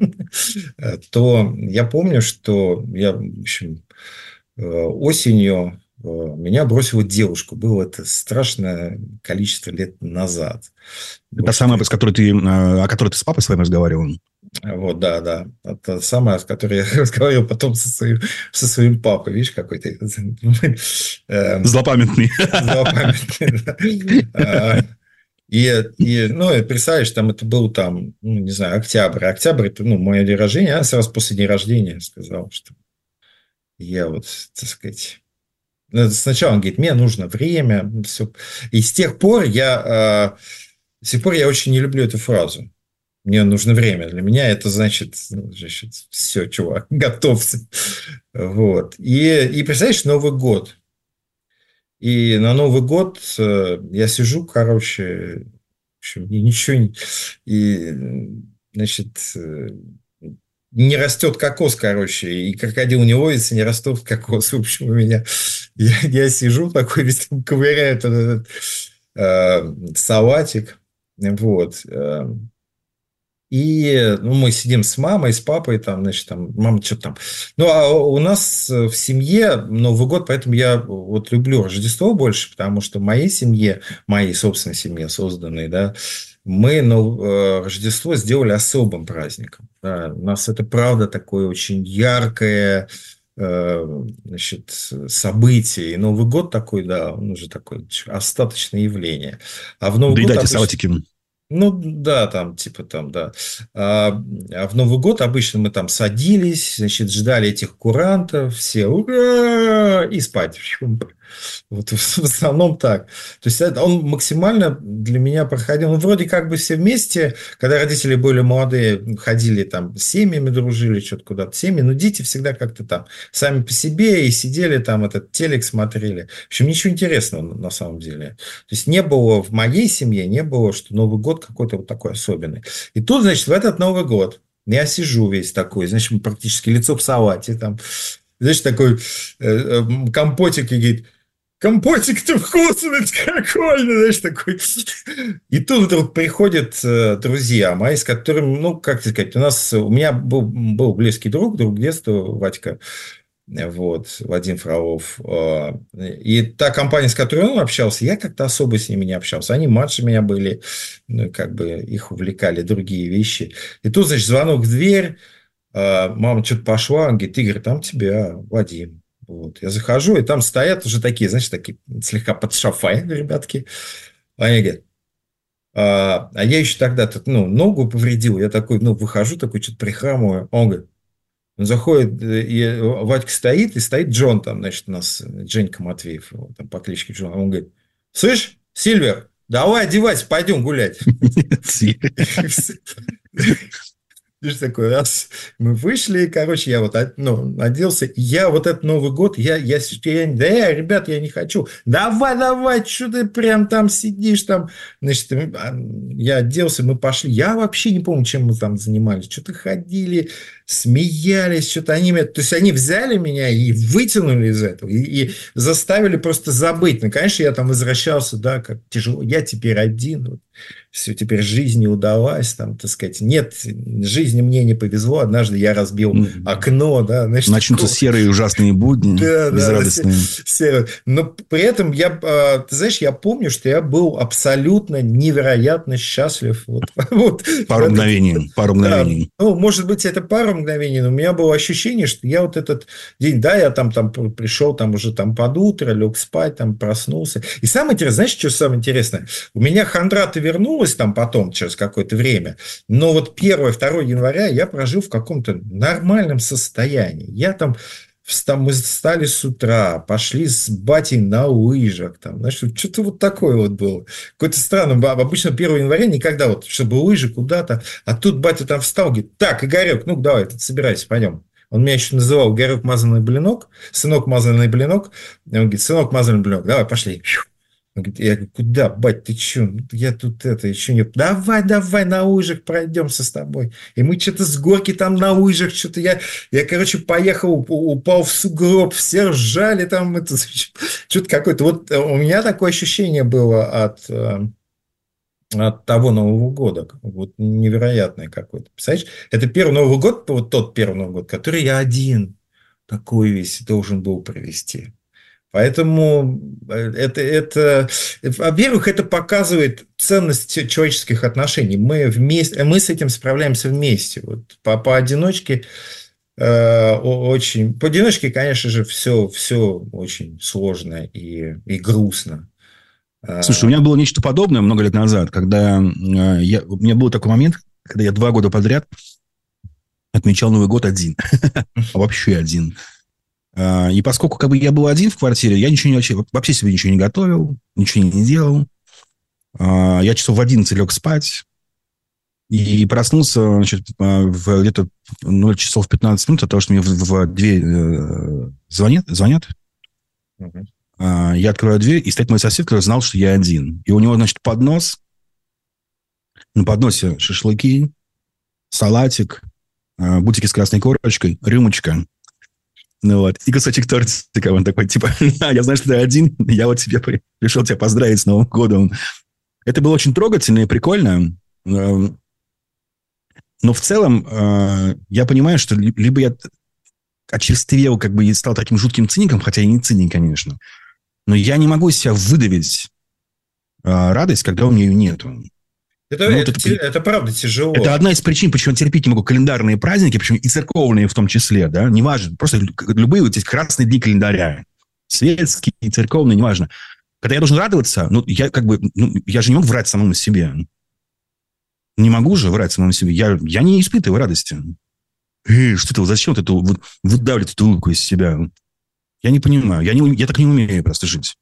то я помню, что я, в общем, осенью меня бросила девушка. Было это страшное количество лет назад. Это та самая, с которой ты, о которой ты с папой своим разговаривал? Вот, да, да. Это самая, с которой я разговаривал потом со своим, со своим папой. Видишь, какой ты... Злопамятный. Злопамятный, да. И, и, ну, представляешь, там это был там, ну, не знаю, октябрь. Октябрь – это, ну, мой день рождения. А сразу после дня рождения сказал, что я вот, так сказать... Сначала он говорит, мне нужно время. Все. И с тех пор я... С тех пор я очень не люблю эту фразу. Мне нужно время. Для меня это значит, значит все, чувак, готовься. Вот. И, и представляешь, Новый год. И на Новый год я сижу, короче, в общем, и ничего не... И, значит, не растет кокос, короче, и крокодил не ловится, не растет кокос. В общем, у меня... Я, я сижу такой, весь там ковыряю этот, этот э, салатик. Вот. И ну, мы сидим с мамой, с папой, там, значит, там, мама что-то там. Ну, а у нас в семье Новый год, поэтому я вот люблю Рождество больше, потому что в моей семье, моей собственной семье созданной, да, мы ну, Рождество сделали особым праздником. Да. У нас это, правда, такое очень яркое, значит, событие. И Новый год такой, да, он уже такое остаточное явление. А в Новый Доедайте год обычно... салатики. Ну, да, там, типа, там, да. А, а в Новый год обычно мы там садились, значит, ждали этих курантов, все ура! И спать. Вот в основном так. То есть это он максимально для меня проходил. Ну, вроде как бы все вместе, когда родители были молодые, ходили там с семьями, дружили, что-то куда-то семьи, но дети всегда как-то там сами по себе и сидели там, этот телек смотрели. В общем, ничего интересного на самом деле. То есть не было в моей семье, не было, что Новый год какой-то вот такой особенный. И тут, значит, в этот Новый год я сижу весь такой, значит, практически лицо в салате, там, знаешь, такой э, компотик и говорит: компотик-то вкусный какой, знаешь, такой. И тут вдруг приходят э, друзья мои, с которыми, ну, как сказать, у нас, у меня был, был близкий друг, друг детства, Вадька, вот, Вадим Фролов. И та компания, с которой он общался, я как-то особо с ними не общался. Они младше меня были, ну, как бы их увлекали другие вещи. И тут, значит, звонок в дверь, мама что-то пошла, он говорит: Игорь, там тебя Вадим. Вот. Я захожу, и там стоят уже такие, знаешь, такие слегка под шафай, ребятки. Они говорят: а, а я еще тогда ну, ногу повредил. Я такой, ну, выхожу, такой, что-то прихрамываю. Он говорит, он заходит, и Вадька стоит, и стоит Джон там, значит, у нас Женька Матвеев, там по кличке Джон. Он говорит: слышь, Сильвер, давай одевайся, пойдем гулять. Видишь, такой раз мы вышли, короче, я вот, ну, оделся, я вот этот Новый год, я, я, я, да, ребят, я не хочу, давай, давай, что ты прям там сидишь, там, значит, я оделся, мы пошли, я вообще не помню, чем мы там занимались, что-то ходили, смеялись, что-то они, то есть они взяли меня и вытянули из этого, и, и заставили просто забыть, ну, конечно, я там возвращался, да, как тяжело, я теперь один, вот. Все, теперь жизнь не удалась, там, так сказать, нет, жизни мне не повезло, однажды я разбил mm-hmm. окно, да. Значит, начнутся такого... серые ужасные будни, да, безрадостные. Да, серые. Но при этом я, ты знаешь, я помню, что я был абсолютно невероятно счастлив. Вот, вот, пару это, мгновений, пару да, мгновений. Ну, может быть, это пару мгновений, но у меня было ощущение, что я вот этот день, да, я там, там пришел, там уже там под утро, лег спать, там проснулся. И самое интересное, знаешь, что самое интересное? У меня хандра-то вернулась там потом, через какое-то время. Но вот первое-второе января я прожил в каком-то нормальном состоянии. Я там, там мы встали с утра, пошли с батей на лыжах. Там, знаешь, что-то вот такое вот было. Какое-то странное. Обычно первого января никогда вот, чтобы лыжи куда-то. А тут батя там встал, говорит: так, Игорек, ну давай, собирайся, пойдем. Он меня еще называл Игорек мазанный блинок, сынок мазанный блинок. Он говорит: сынок мазанный блинок, давай, пошли. Я говорю: куда, бать, ты что? Я тут это еще не... Давай, давай, на лыжах пройдемся с тобой. И мы что-то с горки там на лыжах, что-то я, я, короче, поехал, упал в сугроб, все ржали там, это, что-то какое-то. Вот у меня такое ощущение было от, от того Нового года. Вот невероятное какое-то. Представляешь, это первый Новый год, вот тот первый Новый год, который я один такой весь должен был провести. Поэтому это, это, во-первых, это показывает ценность человеческих отношений. Мы, вместе, мы с этим справляемся вместе. Вот по, поодиночке э, очень... Поодиночке, конечно же, все, все очень сложно и, и грустно. Слушай, у меня было нечто подобное много лет назад, когда я, у меня был такой момент, когда я два года подряд отмечал Новый год один. Вообще один. И поскольку как бы, я был один в квартире, я ничего не, вообще себе ничего не готовил, ничего не делал. Я часов в одиннадцать лег спать и проснулся, значит, в где-то ноль часов пятнадцать минут от того, что мне в, в дверь звонят. звонят. Uh-huh. Я открываю дверь, и стоит мой сосед, который знал, что я один. И у него, значит, поднос. На подносе шашлыки, салатик, бутики с красной корочкой, рюмочка. Ну вот, и кусочек тортика, он такой, типа, я знаю, что ты один, я вот тебе пришел тебя поздравить с Новым годом. Это было очень трогательно и прикольно, но в целом я понимаю, что либо я очерствел, как бы, и стал таким жутким циником, хотя и не циник, конечно, но я не могу из себя выдавить радость, когда у меня ее нету. Это, ну, это, это, это правда тяжело. Это одна из причин, почему я терпеть не могу календарные праздники, причем и церковные в том числе, да, неважно, просто любые вот эти красные дни календаря, светские, церковные, неважно. Когда я должен радоваться, ну, я как бы, ну, я же не могу врать самому себе. Не могу же врать самому себе. Я, я не испытываю радости. Эй, что это, зачем ты вот, выдавливать эту улыбку из себя? Я не понимаю. Я, не, я так не умею просто жить.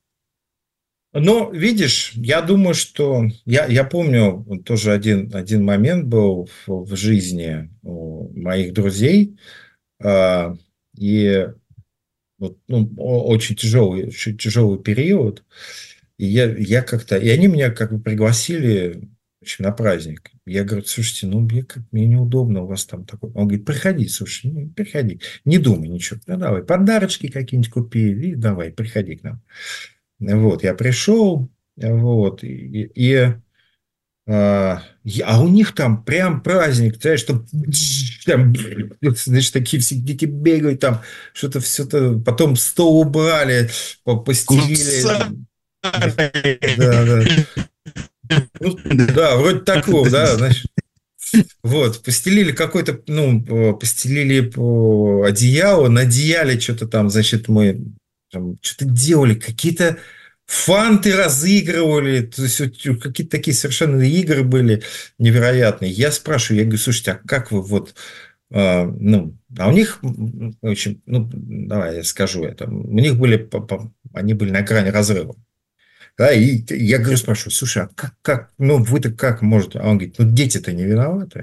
Ну, видишь, я думаю, что... Я, я помню, тоже один, один момент был в, в жизни у моих друзей. Э, и вот, ну, очень тяжелый, очень тяжелый период. И я, я как-то... И они меня как бы пригласили... В общем, на праздник. Я говорю, слушайте, ну, мне, как, мне неудобно у вас там такой. Он говорит, приходи, слушай, ну, приходи. Не думай ничего. Ну, давай, подарочки какие-нибудь купи, и давай, приходи к нам. Вот, я пришел, вот, и... и а, а у них там прям праздник, знаешь, там, там знаешь, такие все дети бегают, там что-то все-то, потом стол убрали, постелили. Да, да. Ну, да, вроде такого, да, значит. Вот, постелили какой-то, ну, постелили одеяло, на одеяле что-то там, значит, мы там, что-то делали, какие-то фанты разыгрывали, то есть какие-то такие совершенно игры были невероятные. Я спрашиваю, я говорю, слушайте, а как вы вот, э, ну, а у них очень, ну, давай я скажу это, у них были, они были на грани разрыва. Да, и я говорю, спрашиваю, слушай, а как, как ну, вы-то как можете? А он говорит, ну, дети-то не виноваты.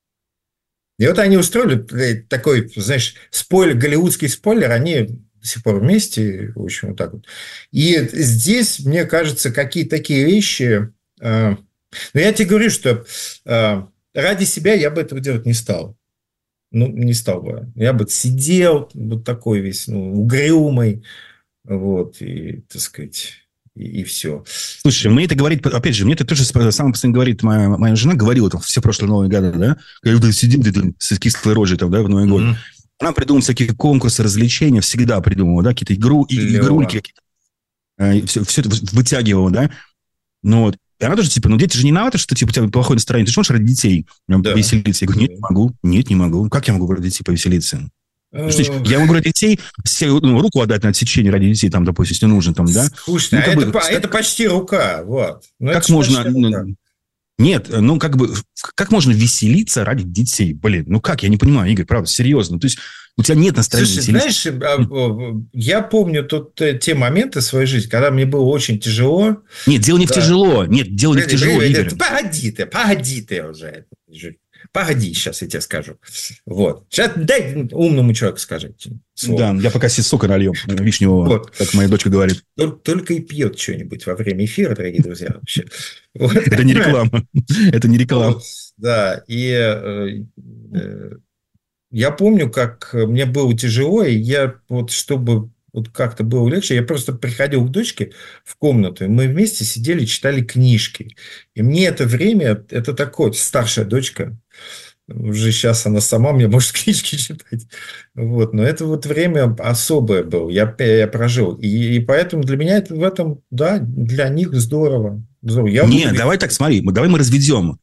И вот они устроили такой, знаешь, спойлер, голливудский спойлер, они до сих пор вместе, в общем, вот так вот. И здесь, мне кажется, какие-то такие вещи... Э, но я тебе говорю, что э, ради себя я бы этого делать не стал. Ну, не стал бы. Я бы сидел вот такой весь, ну, угрюмый, вот, и, так сказать... И, и все. Слушай, мне это говорит, опять же, мне это тоже самое постоянно говорит моя, моя жена, говорила там все прошлые Новые годы, да, когда сидим с кислой рожей там, да, в Новый год. Mm-hmm. Она придумала всякие конкурсы, развлечения, всегда придумывала, да, какие-то игру, и, игрульки, какие-то, все, все это вытягивала, да. Ну вот. И она тоже, типа, ну дети же не виноваты, что типа, у тебя плохое настроение, ты же можешь ради детей да. повеселиться. Я говорю, нет, не могу, нет, не могу. Как я могу ради детей повеселиться? Значит, я могу ради детей ну, руку отдать на отсечение ради детей, там, допустим, если нужно, там, да. Скучно, ну, а это, бы, это как, почти рука, вот. Ну, как можно... Рука. Нет, ну, как бы, как можно веселиться ради детей? Блин, ну как, я не понимаю, Игорь, правда, серьезно. То есть, у тебя нет настроения Слушай, веселиться. Знаешь, я помню тут те моменты своей жизни, когда мне было очень тяжело. Нет, дело не да. в тяжело. Нет, дело не в тяжело, Игорь. Погоди ты, погоди ты уже. Погоди, сейчас я тебе скажу. Вот. Сейчас дай умному человеку скажите. Слово. Да, я пока себе сока налью вишневого, вот. Как моя дочка говорит. Только и пьет что-нибудь во время эфира, дорогие друзья. Вообще. Вот. Это не реклама. Это не реклама. Вот, да, и э, э, я помню, как мне было тяжело, и я вот, чтобы вот как-то было легче, я просто приходил к дочке в комнату, и мы вместе сидели, читали книжки. И мне это время, это такое, старшая дочка, уже сейчас она сама мне может книжки читать. Вот. Но это вот время особое было, я, я прожил. И, и поэтому для меня это в этом, да, для них здорово. здорово. Я Нет, буду... давай так, смотри, давай мы разведем.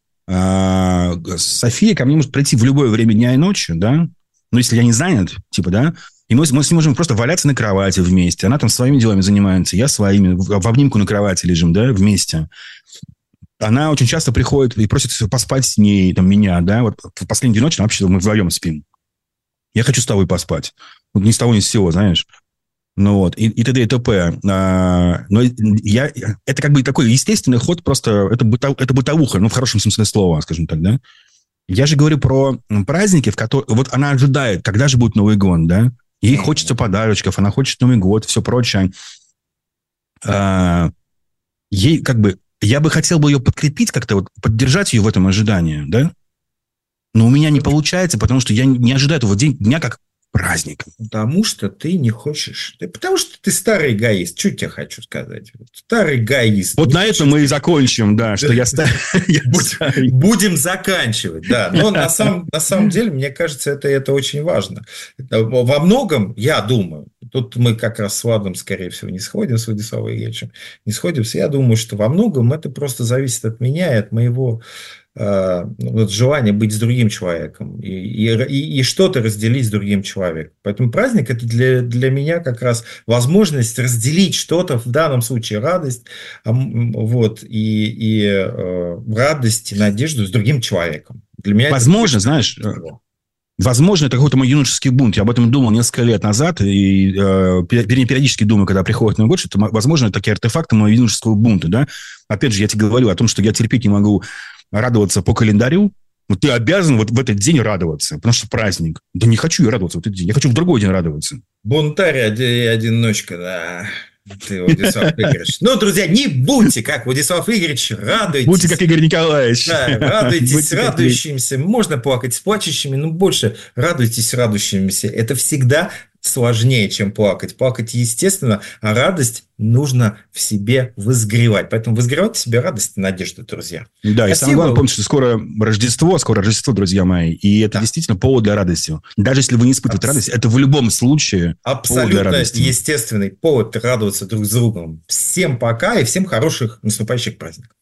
А, София ко мне может прийти в любое время дня и ночи, да? Ну, если я не занят, типа, да? И мы, мы с ним можем просто валяться на кровати вместе. Она там своими делами занимается, я своими. В, в обнимку на кровати лежим, да, вместе. Она очень часто приходит и просит поспать с ней, там, меня, да. Вот в последнюю ночь вообще мы вдвоем спим. Я хочу с тобой поспать. Вот ни с того, ни с сего, знаешь. Ну вот, и, и т.д. и т.п. А, но я, это как бы такой естественный ход, просто это, бытов, это бытовуха, ну, в хорошем смысле слова, скажем так, да. Я же говорю про праздники, в которых... Вот она ожидает, когда же будет Новый год, да. Ей хочется подарочков, она хочет Новый год, все прочее. А, ей как бы... Я бы хотел бы ее подкрепить как-то, вот, поддержать ее в этом ожидании, да? Но у меня не получается, потому что я не ожидаю этого дня как праздника. Потому что ты не хочешь... Потому что ты старый эгоист. Что я хочу сказать? Старый эгоист. Вот на этом мы и закончим, да, что я старый. Будем заканчивать, да. Но на самом деле, мне кажется, это очень важно. Во многом, я думаю, Тут мы как раз с Владом, скорее всего, не сходим, с Владиславом Игоревичем, не сходимся. Я думаю, что во многом это просто зависит от меня и от моего э, вот, желания быть с другим человеком и, и, и что-то разделить с другим человеком. Поэтому праздник – это для, для меня как раз возможность разделить что-то, в данном случае радость, вот, и, и э, радость и надежду с другим человеком. Для меня возможно, это... знаешь... Возможно, это какой-то мой юношеский бунт. Я об этом думал несколько лет назад, и э, периодически думаю, когда приходит Новый год, что, это, возможно, такие артефакты моего юношеского бунта. Да? Опять же, я тебе говорю о том, что я терпеть не могу радоваться по календарю. Вот ты обязан вот в этот день радоваться, потому что праздник. Да не хочу я радоваться в этот день, я хочу в другой день радоваться. Бунтарь и одиночка, да. Ты, Владислав Игоревич. Ну, друзья, не будьте, как Владислав Игоревич, радуйтесь. Будьте, как Игорь Николаевич. Да, радуйтесь с радующимися. Можно плакать с плачущими, но больше радуйтесь с радующимися. Это всегда сложнее, чем плакать. Плакать естественно, а радость нужно в себе возгревать. Поэтому возгревайте в себе радость и надежду, друзья. Да, и самое главное, помните, что скоро Рождество, скоро Рождество, друзья мои, и это да. действительно повод для радости. Даже если вы не испытываете Абс... радость, это в любом случае абсолютно повод для радости. Естественный повод радоваться друг с другом. Всем пока и всем хороших наступающих праздников.